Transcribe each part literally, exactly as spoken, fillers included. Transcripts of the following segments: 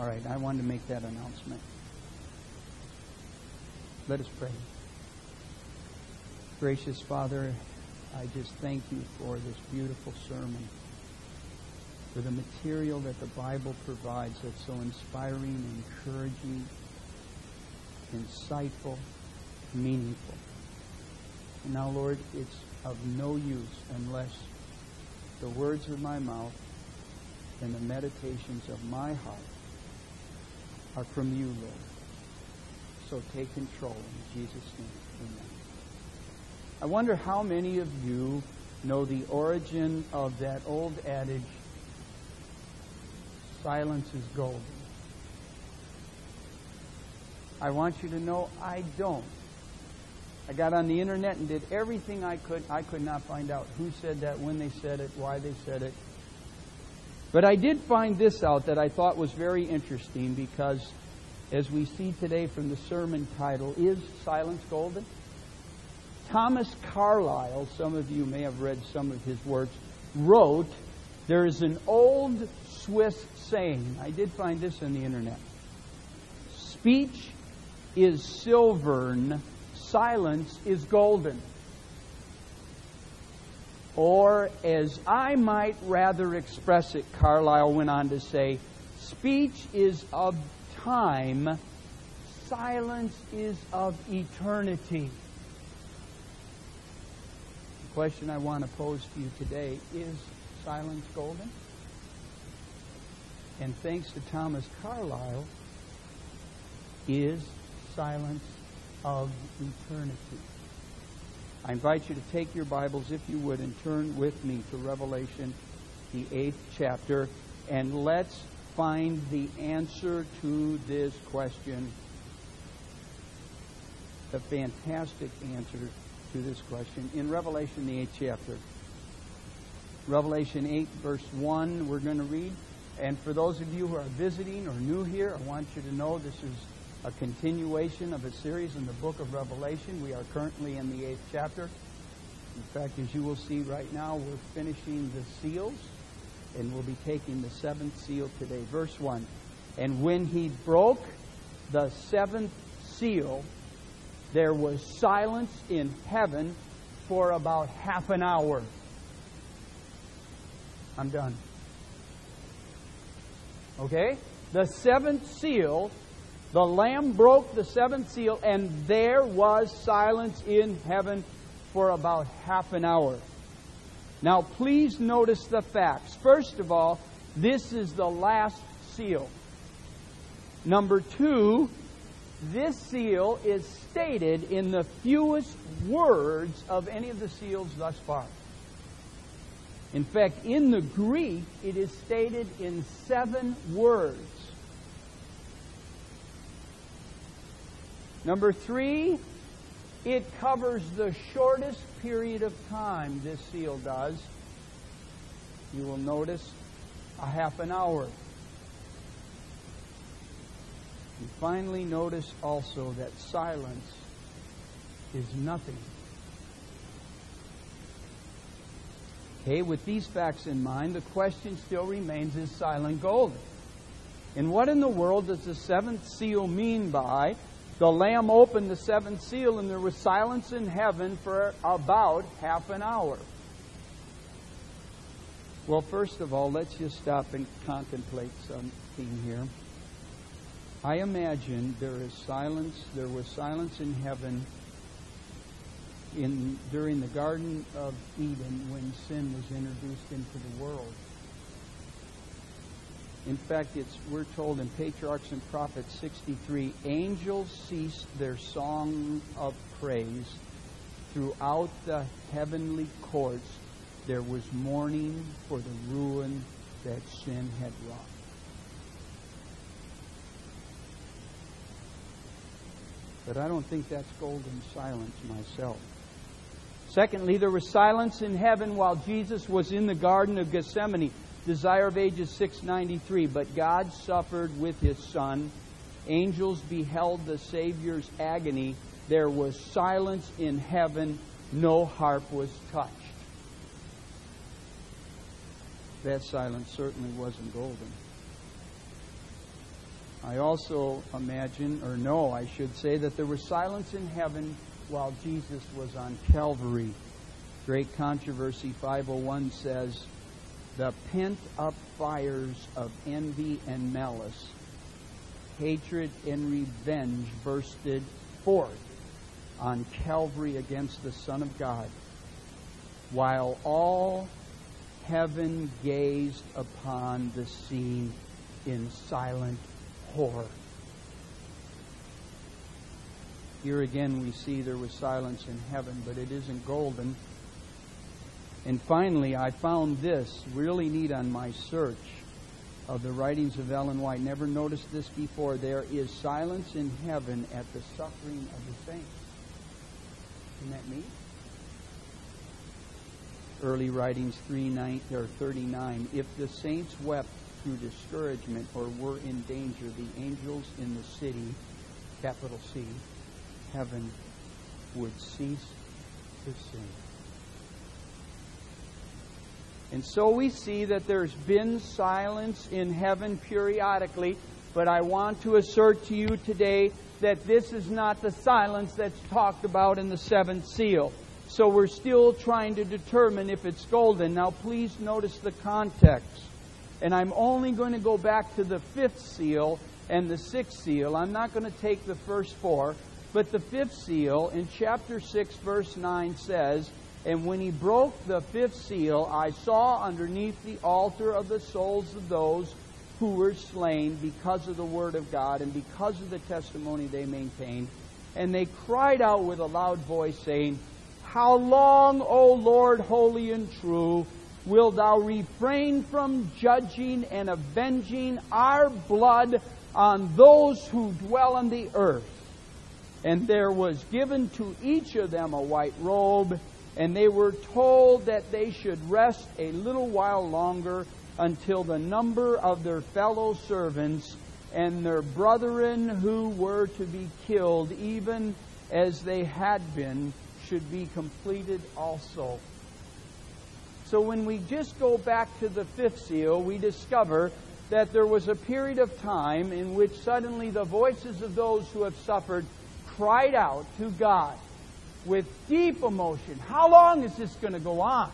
All right, I wanted to make that announcement. Let us pray. Gracious Father, I just thank you for this beautiful sermon, for the material that the Bible provides that's so inspiring, encouraging, insightful, meaningful. And now, Lord, it's of no use unless the words of my mouth and the meditations of my heart are from you, Lord. So take control in Jesus' name. Amen. I wonder how many of you know the origin of that old adage, silence is golden. I want you to know I don't. I got on the internet and did everything I could. I could not find out who said that, when they said it, why they said it. But I did find this out that I thought was very interesting, because as we see today from the sermon title, Is Silence Golden? Thomas Carlyle, some of you may have read some of his works, wrote, there is an old Swiss saying. I did find this on the internet. Speech is silvern, silence is golden. Or, as I might rather express it, Carlyle went on to say, speech is of time, silence is of eternity. The question I want to pose to you today, is silence golden? And thanks to Thomas Carlyle, is silence of eternity. I invite you to take your Bibles, if you would, and turn with me to Revelation, the eighth chapter, and let's find the answer to this question. A fantastic answer to this question in Revelation, the eighth chapter. Revelation eight, verse one, we're going to read. And for those of you who are visiting or new here, I want you to know this is a continuation of a series in the book of Revelation. We are currently in the eighth chapter. In fact, as you will see right now, we're finishing the seals, and we'll be taking the seventh seal today. Verse one, and when he broke the seventh seal, there was silence in heaven for about half an hour. I'm done. Okay? The seventh seal, the Lamb broke the seventh seal, and there was silence in heaven for about half an hour. Now, please notice the facts. First of all, this is the last seal. Number two, this seal is stated in the fewest words of any of the seals thus far. In fact, in the Greek, it is stated in seven words. Number three, it covers the shortest period of time, this seal does. You will notice a half an hour. And finally, notice also that silence is nothing. Okay, with these facts in mind, the question still remains, is silent golden? And what in the world does the seventh seal mean by the Lamb opened the seventh seal and there was silence in heaven for about half an hour? Well, first of all, let's just stop and contemplate something here. I imagine there is silence, there was silence in heaven in during the Garden of Eden when sin was introduced into the world. In fact, it's we're told in Patriarchs and Prophets sixty-three, angels ceased their song of praise. Throughout the heavenly courts, there was mourning for the ruin that sin had wrought. But I don't think that's golden silence myself. Secondly, there was silence in heaven while Jesus was in the Garden of Gethsemane. Desire of Ages six ninety-three. But God suffered with His Son. Angels beheld the Savior's agony. There was silence in heaven. No harp was touched. That silence certainly wasn't golden. I also imagine, or know, I should say, that there was silence in heaven while Jesus was on Calvary. Great Controversy five oh one says, the pent-up fires of envy and malice, hatred and revenge bursted forth on Calvary against the Son of God, while all heaven gazed upon the scene in silent horror. Here again we see there was silence in heaven, but it isn't golden. And finally, I found this really neat on my search of the writings of Ellen White. Never noticed this before. There is silence in heaven at the suffering of the saints. Isn't that neat? Early writings three nine or thirty-nine. If the saints wept through discouragement or were in danger, the angels in the city, capital C, heaven, would cease to sing. And so we see that there's been silence in heaven periodically, but I want to assert to you today that this is not the silence that's talked about in the seventh seal. So we're still trying to determine if it's golden. Now please notice the context. And I'm only going to go back to the fifth seal and the sixth seal. I'm not going to take the first four. But the fifth seal in chapter six verse nine says, and when he broke the fifth seal, I saw underneath the altar of the souls of those who were slain because of the word of God and because of the testimony they maintained. And they cried out with a loud voice, saying, how long, O Lord, holy and true, wilt thou refrain from judging and avenging our blood on those who dwell on the earth? And there was given to each of them a white robe, and they were told that they should rest a little while longer until the number of their fellow servants and their brethren who were to be killed, even as they had been, should be completed also. So when we just go back to the fifth seal, we discover that there was a period of time in which suddenly the voices of those who have suffered cried out to God with deep emotion. How long is this going to go on?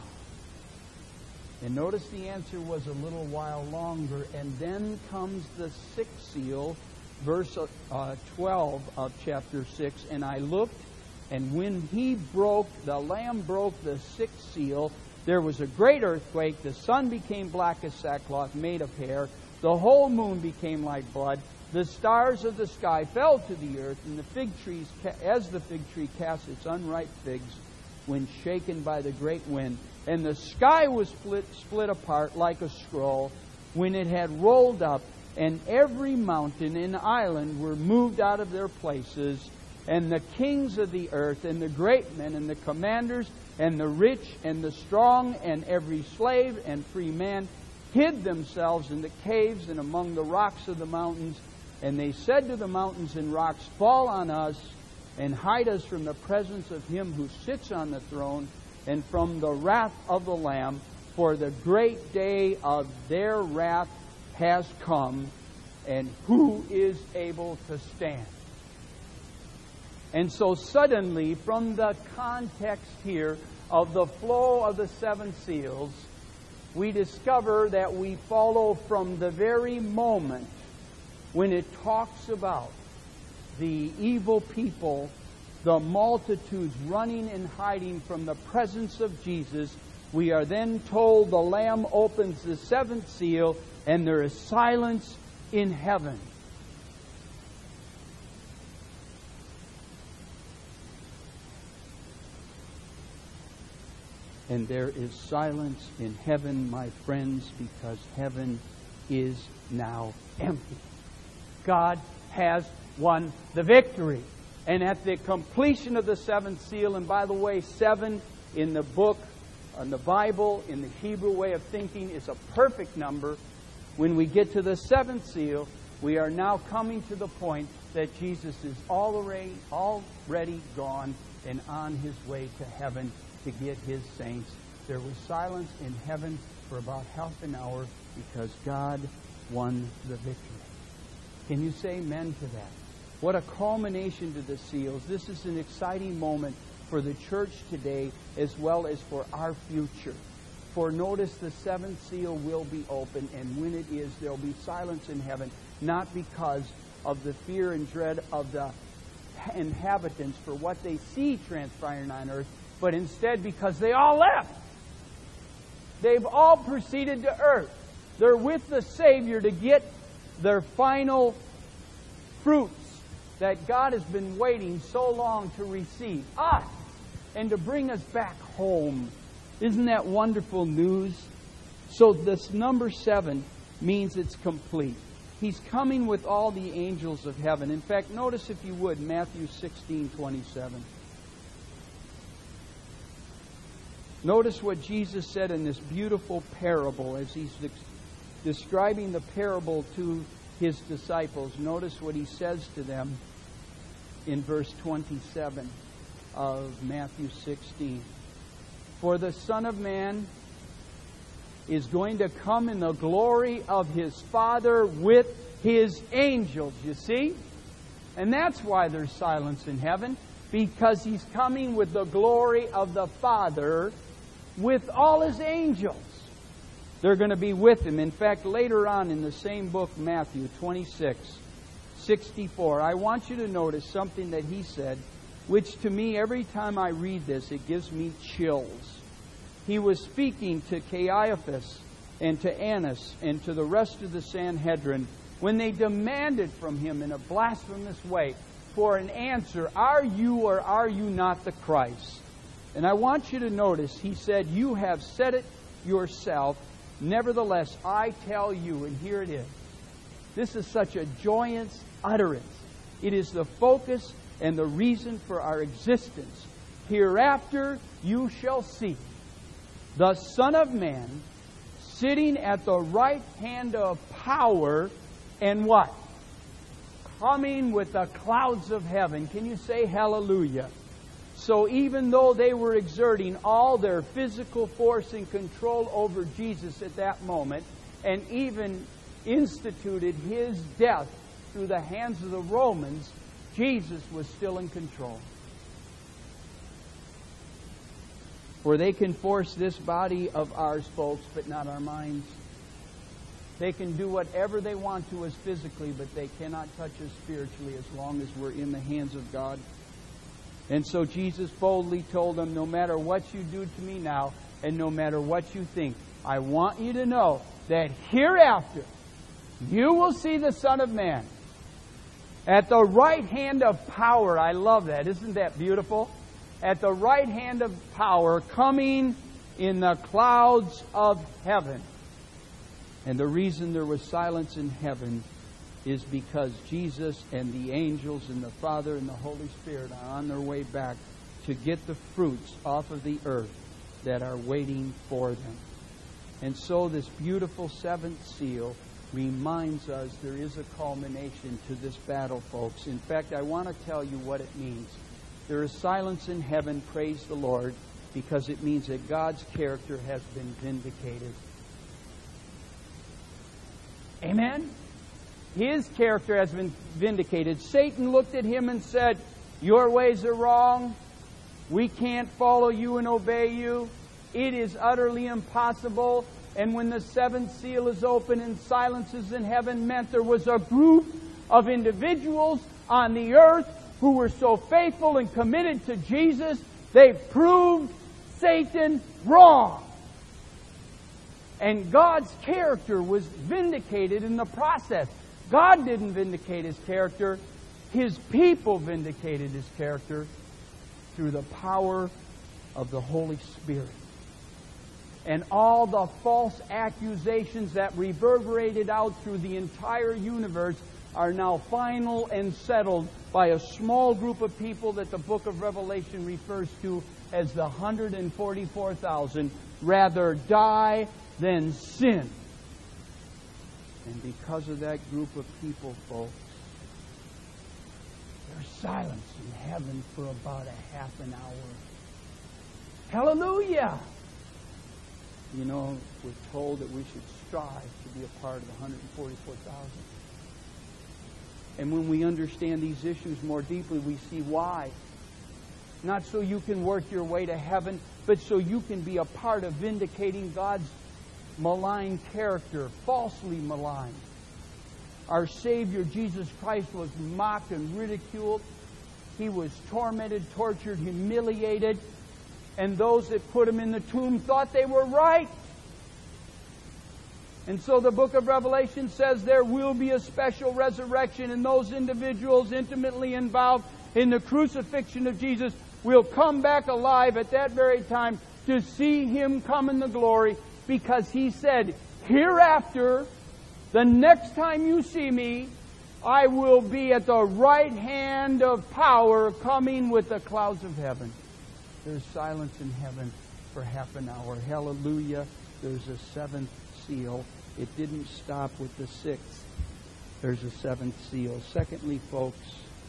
And notice the answer was a little while longer. And then comes the sixth seal, verse uh, twelve of chapter six. And I looked, and when he broke, the Lamb broke the sixth seal, there was a great earthquake. The sun became black as sackcloth made of hair. The whole moon became like blood. The stars of the sky fell to the earth, and the fig trees, as the fig tree casts its unripe figs when shaken by the great wind. And the sky was split, split apart like a scroll when it had rolled up, and every mountain and island were moved out of their places. And the kings of the earth, and the great men, and the commanders, and the rich, and the strong, and every slave and free man hid themselves in the caves and among the rocks of the mountains. And they said to the mountains and rocks, fall on us, and hide us from the presence of him who sits on the throne, and from the wrath of the Lamb, for the great day of their wrath has come, and who is able to stand? And so suddenly, from the context here of the flow of the seven seals, we discover that we follow from the very moment when it talks about the evil people, the multitudes running and hiding from the presence of Jesus. We are then told the Lamb opens the seventh seal, and there is silence in heaven. And there is silence in heaven, my friends, because heaven is now empty. God has won the victory. And at the completion of the seventh seal, and by the way, seven in the book, in the Bible, in the Hebrew way of thinking, is a perfect number. When we get to the seventh seal, we are now coming to the point that Jesus is already, already gone and on his way to heaven to get his saints. There was silence in heaven for about half an hour because God won the victory. Can you say amen to that? What a culmination to the seals. This is an exciting moment for the church today as well as for our future. For notice the seventh seal will be open, and when it is, there will be silence in heaven, not because of the fear and dread of the inhabitants for what they see transpiring on earth, but instead because they all left. They've all proceeded to earth. They're with the Savior to get their final fruits that God has been waiting so long to receive. Us! And to bring us back home. Isn't that wonderful news? So this number seven means it's complete. He's coming with all the angels of heaven. In fact, notice if you would, Matthew sixteen twenty-seven. Notice what Jesus said in this beautiful parable as He's describing the parable to His disciples. Notice what He says to them in verse twenty-seven of Matthew sixteen. For the Son of Man is going to come in the glory of His Father with His angels. You see? And that's why there's silence in heaven. Because He's coming with the glory of the Father with all His angels. They're going to be with Him. In fact, later on in the same book, Matthew twenty-six, sixty-four, I want you to notice something that He said, which to me, every time I read this, it gives me chills. He was speaking to Caiaphas and to Annas and to the rest of the Sanhedrin when they demanded from Him in a blasphemous way for an answer, are you or are you not the Christ? And I want you to notice, He said, you have said it yourself. Nevertheless, I tell you, and here it is. This is such a joyous utterance. It is the focus and the reason for our existence. Hereafter you shall see the Son of Man sitting at the right hand of power and what? Coming with the clouds of heaven. Can you say hallelujah? So even though they were exerting all their physical force and control over Jesus at that moment, and even instituted His death through the hands of the Romans, Jesus was still in control. For they can force this body of ours, folks, but not our minds. They can do whatever they want to us physically, but they cannot touch us spiritually as long as we're in the hands of God. And so Jesus boldly told them, no matter what you do to me now, and no matter what you think, I want you to know that hereafter you will see the Son of Man at the right hand of power. I love that. Isn't that beautiful? At the right hand of power, coming in the clouds of heaven. And the reason there was silence in heaven is because Jesus and the angels and the Father and the Holy Spirit are on their way back to get the fruits off of the earth that are waiting for them. And so this beautiful seventh seal reminds us there is a culmination to this battle, folks. In fact, I want to tell you what it means. There is silence in heaven, praise the Lord, because it means that God's character has been vindicated. Amen? His character has been vindicated. Satan looked at Him and said, your ways are wrong. We can't follow you and obey you. It is utterly impossible. And when the seventh seal is open and silence is in heaven, meant there was a group of individuals on the earth who were so faithful and committed to Jesus, they proved Satan wrong. And God's character was vindicated in the process. God didn't vindicate His character. His people vindicated His character through the power of the Holy Spirit. And all the false accusations that reverberated out through the entire universe are now final and settled by a small group of people that the book of Revelation refers to as the one hundred forty-four thousand. Rather die than sin. And because of that group of people, folks, there's silence in heaven for about a half an hour. Hallelujah! You know, we're told that we should strive to be a part of the one hundred forty-four thousand. And when we understand these issues more deeply, we see why. Not so you can work your way to heaven, but so you can be a part of vindicating God's malign character, falsely maligned. Our Savior, Jesus Christ, was mocked and ridiculed. He was tormented, tortured, humiliated. And those that put Him in the tomb thought they were right. And so the book of Revelation says there will be a special resurrection, and those individuals intimately involved in the crucifixion of Jesus will come back alive at that very time to see Him come in the glory, because He said, hereafter, the next time you see me, I will be at the right hand of power, coming with the clouds of heaven. There's silence in heaven for half an hour. Hallelujah. There's a seventh seal. It didn't stop with the sixth. There's a seventh seal. Secondly, folks,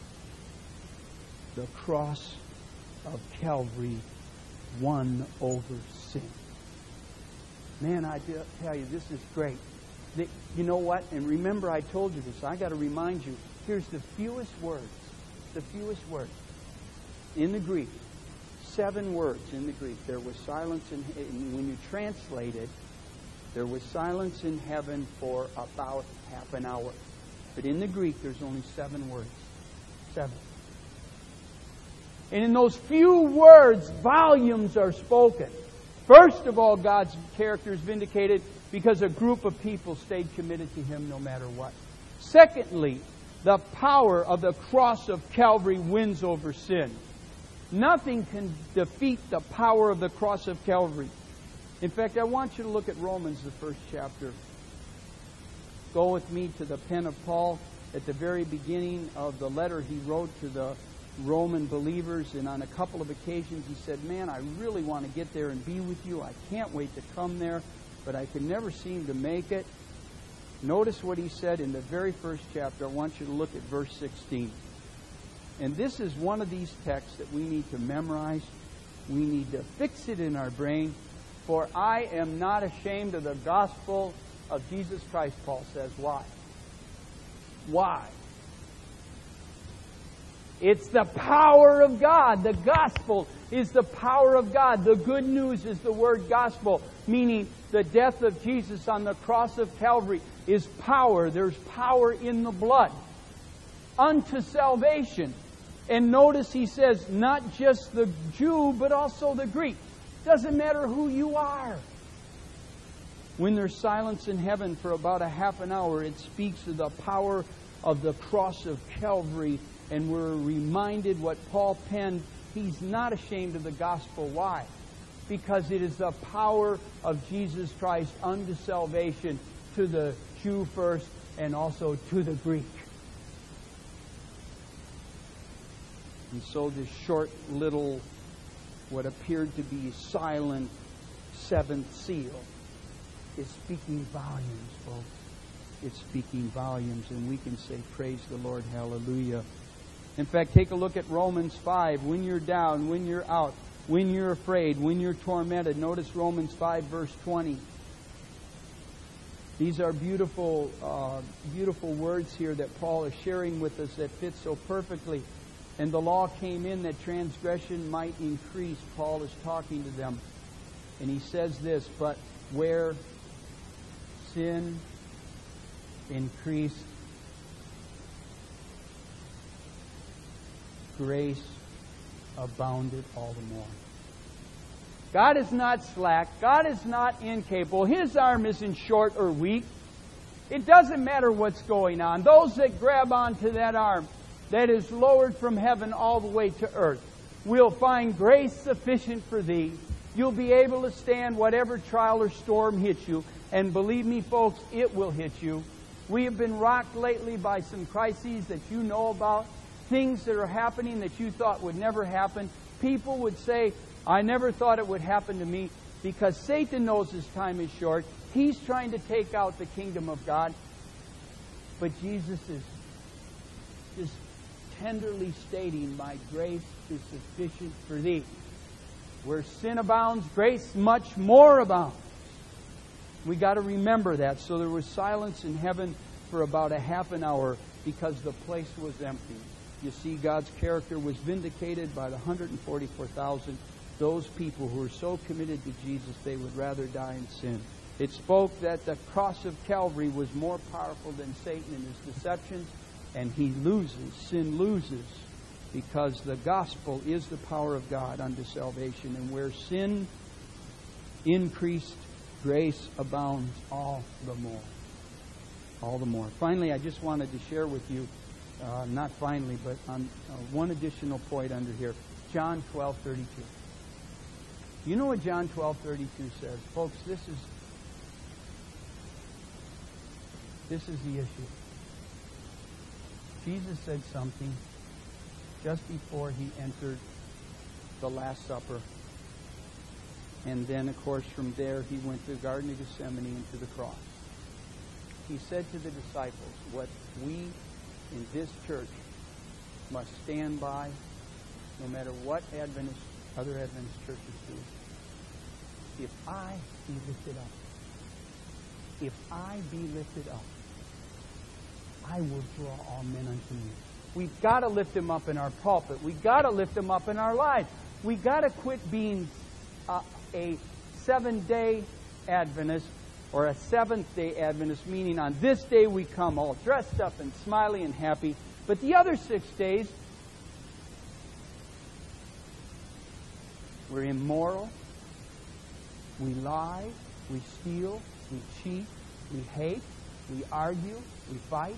the cross of Calvary won over sin. Man, I tell you, this is great. You know what? And remember, I told you this. I got to remind you. Here's the fewest words. The fewest words in the Greek. Seven words in the Greek. There was silence in, when you translate it, there was silence in heaven for about half an hour. But in the Greek, there's only seven words. Seven. And in those few words, volumes are spoken. First of all, God's character is vindicated because a group of people stayed committed to Him no matter what. Secondly, the power of the cross of Calvary wins over sin. Nothing can defeat the power of the cross of Calvary. In fact, I want you to look at Romans, the first chapter. Go with me to the pen of Paul at the very beginning of the letter he wrote to the Roman believers. And on a couple of occasions he said, man, I really want to get there and be with you. I can't wait to come there, but I can never seem to make it. Notice what he said in the very first chapter. I want you to look at verse sixteen. And this is one of these texts that we need to memorize. We need to fix it in our brain. For I am not ashamed of the gospel of Jesus Christ, Paul says. Why? Why? It's the power of God. The gospel is the power of God. The good news is the word gospel, meaning the death of Jesus on the cross of Calvary is power. There's power in the blood unto salvation. And notice he says, not just the Jew, but also the Greek. Doesn't matter who you are. When there's silence in heaven for about a half an hour, it speaks of the power of the cross of Calvary. And we're reminded what Paul penned. He's not ashamed of the gospel. Why? Because it is the power of Jesus Christ unto salvation to the Jew first and also to the Greek. And so this short little, what appeared to be silent seventh seal is speaking volumes, folks. It's speaking volumes, and we can say, praise the Lord, hallelujah. In fact, take a look at Romans five. When you're down, when you're out, when you're afraid, when you're tormented. Notice Romans five, verse twenty. These are beautiful, uh, beautiful words here that Paul is sharing with us that fit so perfectly. And the law came in that transgression might increase. Paul is talking to them. And he says this, but where sin increased, grace abounded all the more. God is not slack. God is not incapable. His arm isn't short or weak. It doesn't matter what's going on. Those that grab onto that arm that is lowered from heaven all the way to earth will find grace sufficient for thee. You'll be able to stand whatever trial or storm hits you. And believe me, folks, it will hit you. We have been rocked lately by some crises that you know about. Things that are happening that you thought would never happen. People would say, I never thought it would happen to me, because Satan knows his time is short. He's trying to take out the kingdom of God. But Jesus is just tenderly stating, my grace is sufficient for thee. Where sin abounds, grace much more abounds. We got to remember that. So there was silence in heaven for about a half an hour. because the place was empty. You see, God's character was vindicated by the one hundred forty-four thousand, those people who were so committed to Jesus they would rather die in sin. It spoke that the cross of Calvary was more powerful than Satan and his deceptions, and he loses, sin loses, because the gospel is the power of God unto salvation. And where sin increased, grace abounds all the more. All the more. Finally, I just wanted to share with you, uh, not finally, but on uh, one additional point under here, John twelve thirty-two. You know what John twelve thirty-two says? Folks, this is this is the issue. Jesus said something just before he entered the Last Supper. And then, of course, from there he went to the Garden of Gethsemane and to the cross. He said to the disciples, what we in this church must stand by, no matter what Adventist, other Adventist churches do. If I be lifted up, if I be lifted up, I will draw all men unto me. We've got to lift him up in our pulpit. We've got to lift him up in our lives. We've got to quit being uh, a seven-day Adventist or a seventh-day Adventist, meaning on this day we come all dressed up and smiley and happy, but the other six days we're immoral, we lie, we steal, we cheat, we hate, we argue, we fight.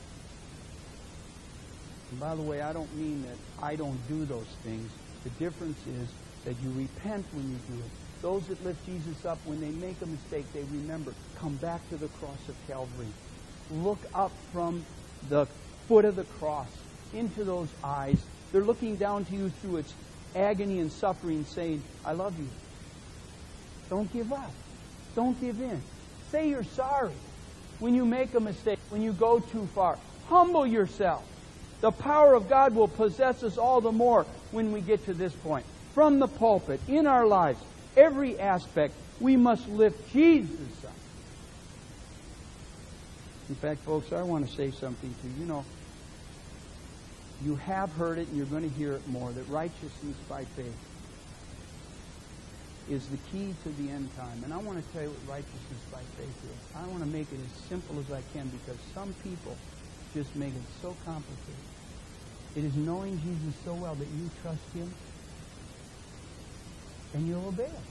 And by the way, I don't mean that I don't do those things. The difference is that you repent when you do it. Those that lift Jesus up, when they make a mistake, they remember, come back to the cross of Calvary. Look up from the foot of the cross into those eyes. They're looking down to you through its agony and suffering, saying, I love you. Don't give up. Don't give in. Say you're sorry when you make a mistake, when you go too far. Humble yourself. The power of God will possess us all the more when we get to this point. From the pulpit, in our lives, every aspect, we must lift Jesus up. In fact, folks, I want to say something to you. You know, you have heard it and you're going to hear it more, that righteousness by faith is the key to the end time. And I want to tell you what righteousness by faith is. I want to make it as simple as I can, because some people just make it so complicated. It is knowing Jesus so well that you trust him and you'll obey him.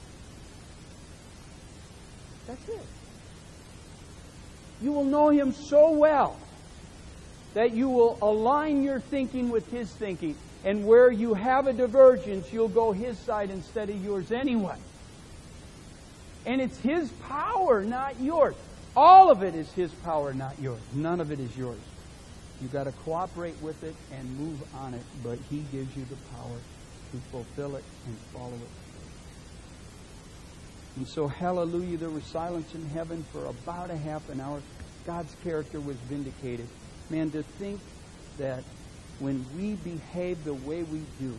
That's it. You will know him so well that you will align your thinking with his thinking. And where you have a divergence, you'll go his side instead of yours anyway. And it's his power, not yours. All of it is his power, not yours. None of it is yours. You've got to cooperate with it and move on it, but he gives you the power to fulfill it and follow it. And so, hallelujah, there was silence in heaven for about a half an hour. God's character was vindicated. Man, to think that when we behave the way we do,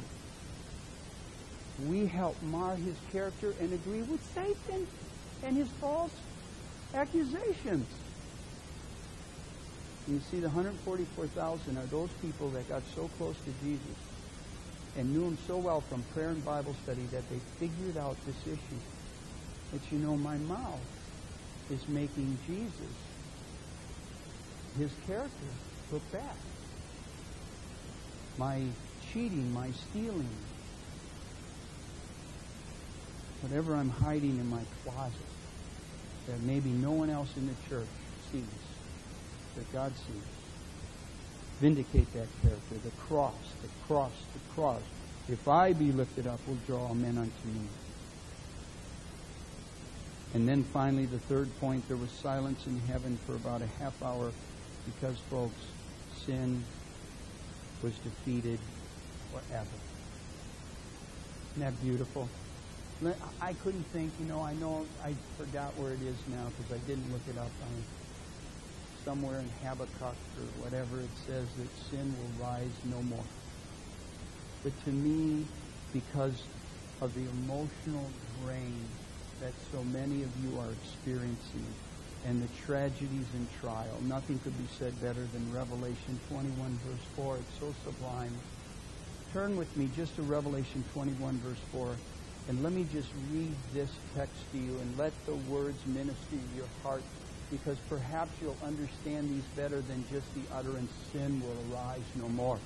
we help mar his character and agree with Satan and his false accusations. You see, the one hundred forty-four thousand are those people that got so close to Jesus and knew him so well from prayer and Bible study that they figured out this issue. That, you know, my mouth is making Jesus, his character, look bad. My cheating, my stealing, whatever I'm hiding in my closet that maybe no one else in the church sees, that God sees. Vindicate that character. The cross, the cross, the cross. If I be lifted up, will draw all men unto me. And then finally, the third point, there was silence in heaven for about a half hour because, folks, sin was defeated forever. Isn't that beautiful? I couldn't think, you know, I know I forgot where it is now because I didn't look it up. I mean, somewhere in Habakkuk or whatever it says that sin will rise no more. But to me, because of the emotional drain that so many of you are experiencing and the tragedies and trial. Nothing could be said better than Revelation twenty-one, verse four. It's so sublime. Turn with me just to Revelation twenty-one, verse four. And let me just read this text to you and let the words minister to your heart, because perhaps you'll understand these better than just the utterance, sin will arise no more.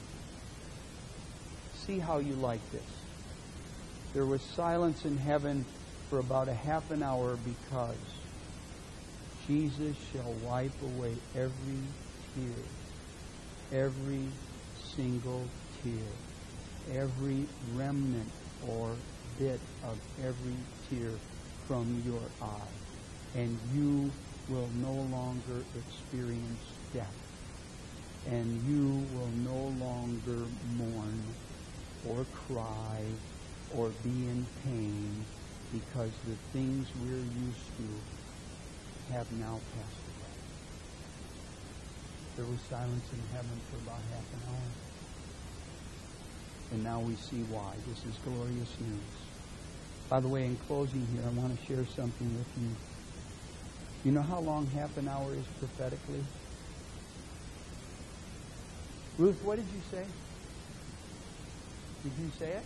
See how you like this. There was silence in heaven for about a half an hour because Jesus shall wipe away every tear, every single tear, every remnant or bit of every tear from your eye. And you will no longer experience death. And you will no longer mourn or cry or be in pain, because the things we're used to have now passed away. There was silence in heaven for about half an hour. And now we see why. This is glorious news. By the way, in closing here, I want to share something with you. You know how long half an hour is prophetically? Ruth, what did you say? Did you say it?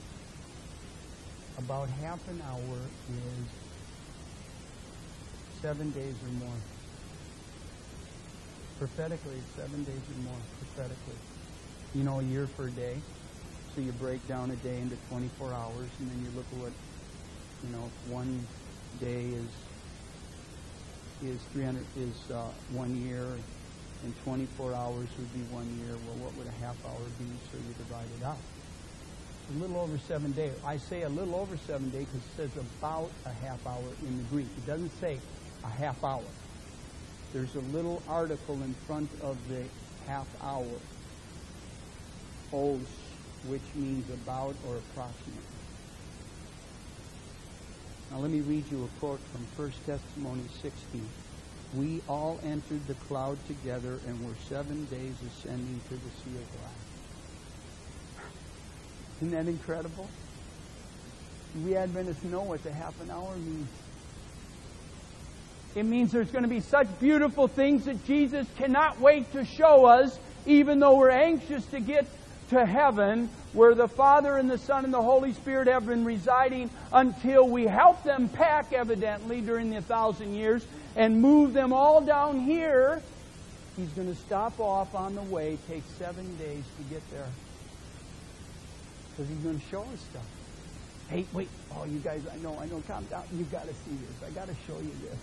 About half an hour is seven days or more. Prophetically, it's seven days or more, prophetically. You know, a year for a day. So you break down a day into twenty-four hours, and then you look at what, you know, one day is is three hundred is uh, one year, and twenty-four hours would be one year. Well, what would a half hour be? So you divide it out. A little over seven days. I say a little over seven days because it says about a half hour in the Greek. It doesn't say a half hour. There's a little article in front of the half hour, os, which means about or approximate. Now let me read you a quote from First Thessalonians sixteen. We all entered the cloud together and were seven days ascending to the sea of glass. Isn't that incredible? We Adventists know what the half an hour means. It means there's going to be such beautiful things that Jesus cannot wait to show us, even though we're anxious to get to heaven, where the Father and the Son and the Holy Spirit have been residing, until we help them pack, evidently, during the thousand years, and move them all down here. He's going to stop off on the way, take seven days to get there. Because He's going to show us stuff. Hey, wait. Oh, you guys, I know, I know, calm down. You've got to see this. I got to show you this.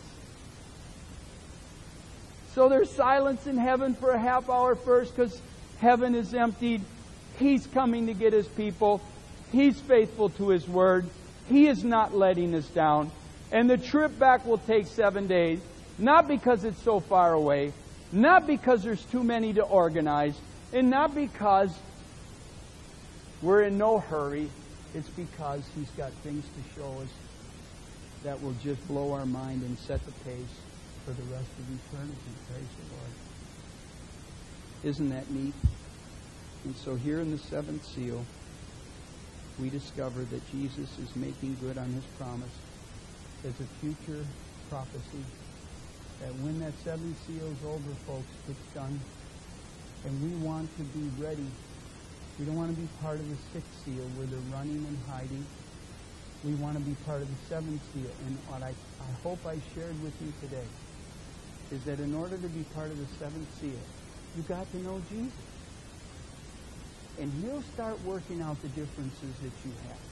So there's silence in heaven for a half hour first, because heaven is emptied. He's coming to get His people. He's faithful to His word. He is not letting us down. And the trip back will take seven days. Not because it's so far away. Not because there's too many to organize. And not because we're in no hurry. It's because He's got things to show us that will just blow our mind and set the pace for the rest of eternity. Praise the Lord. Isn't that neat? And so here in the seventh seal, we discover that Jesus is making good on His promise as a future prophecy, that when that seventh seal is over, folks, it's done. And we want to be ready. We don't want to be part of the sixth seal where they're running and hiding. We want to be part of the seventh seal. And what I, I hope I shared with you today is that in order to be part of the seventh seal, you've got to know Jesus. And He'll start working out the differences that you have.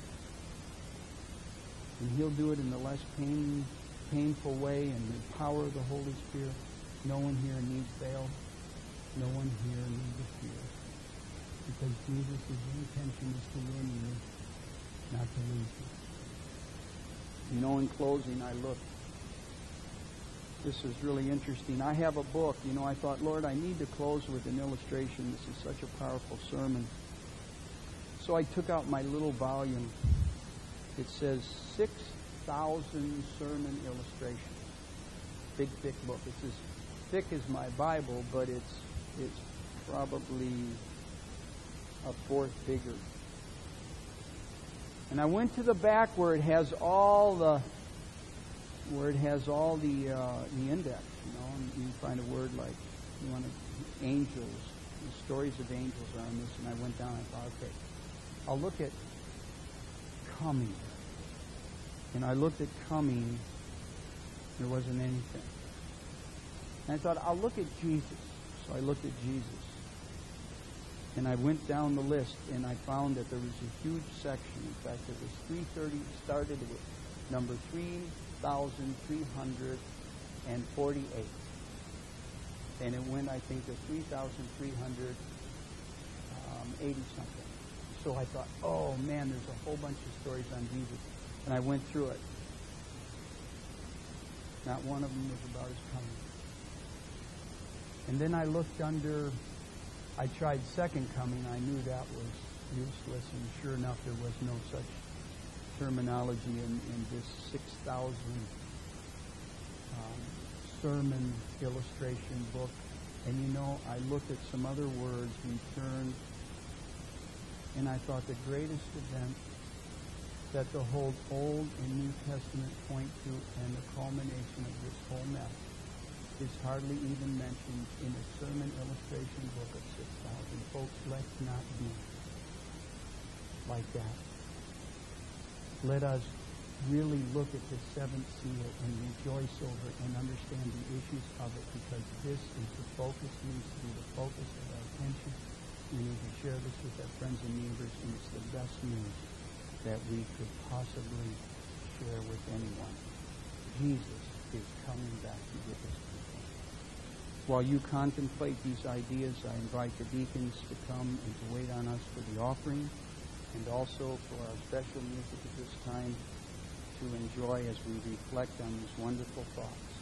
And He'll do it in the less pain, painful way, and the power of the Holy Spirit. No one here needs bail. No one here needs a fear. Because Jesus' intention is to win you, not to lose you. You know, in closing, I looked. This is really interesting. I have a book. You know, I thought, Lord, I need to close with an illustration. This is such a powerful sermon. So I took out my little volume. It says six thousand sermon illustrations. Big, thick book. It's as thick as my Bible, but it's it's probably a fourth bigger. And I went to the back where it has all the where it has all the uh, the index, you know, and you find a word like you want to, angels, the stories of angels are on this, and I went down. I thought, okay, I'll look at coming, and I looked at coming. There wasn't anything. And I thought, I'll look at Jesus. So I looked at Jesus. And I went down the list, and I found that there was a huge section. In fact, it was three thirty, started with number three thousand three hundred forty-eight. And it went, I think, to three thousand three hundred eighty something. So I thought, oh man, there's a whole bunch of stories on Jesus. And I went through it. Not one of them was about his coming. And then I looked under, I tried second coming. I knew that was useless, and sure enough, there was no such terminology in, in this six thousand um, sermon illustration book. And you know, I looked at some other words, returned, and I thought the greatest event that the whole Old and New Testament point to, and the culmination of this whole mess, is hardly even mentioned in a sermon illustration book of six thousand. Folks, let's not be like that. Let us really look at the seventh seal and rejoice over it and understand the issues of it, because this is the focus, needs to be the focus of our attention. We need to share this with our friends and neighbors, and it's the best news that we could possibly share with anyone. Jesus is coming back to get his people. While you contemplate these ideas, I invite the deacons to come and to wait on us for the offering, and also for our special music at this time to enjoy as we reflect on these wonderful thoughts.